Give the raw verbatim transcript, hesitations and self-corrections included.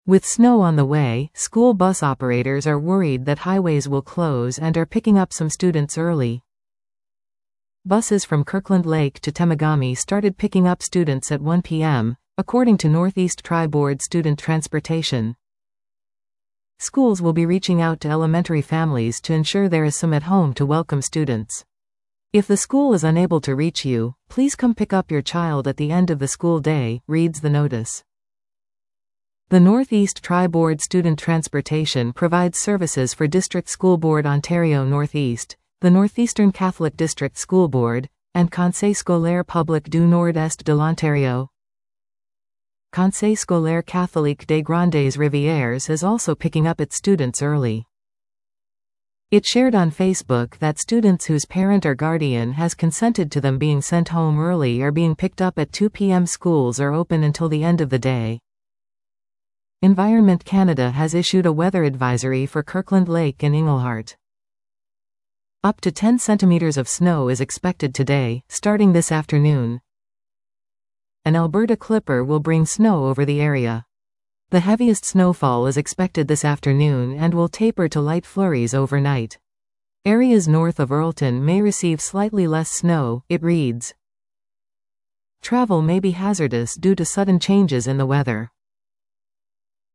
With snow on the way, school bus operators are worried that highways will close and are picking up some students early. Buses from Kirkland Lake to Temagami started picking up students at one p m, according to Northeast Tri-Board Student Transportation. Schools will be reaching out to elementary families to ensure there is some at home to welcome students. If the school is unable to reach you, please come pick up your child at the end of the school day, reads the notice. The Northeast Tri-Board Student Transportation provides services for District School Board Ontario Northeast, the Northeastern Catholic District School Board, and Conseil scolaire public du Nord-Est de l'Ontario. Conseil scolaire catholique des Grandes Rivières is also picking up its students early. It shared on Facebook that students whose parent or guardian has consented to them being sent home early are being picked up at two p m Schools are open until the end of the day. Environment Canada has issued a weather advisory for Kirkland Lake and Englehart. Up to ten centimeters of snow is expected today, starting this afternoon. An Alberta Clipper will bring snow over the area. The heaviest snowfall is expected this afternoon and will taper to light flurries overnight. Areas north of Earlton may receive slightly less snow, it reads. Travel may be hazardous due to sudden changes in the weather.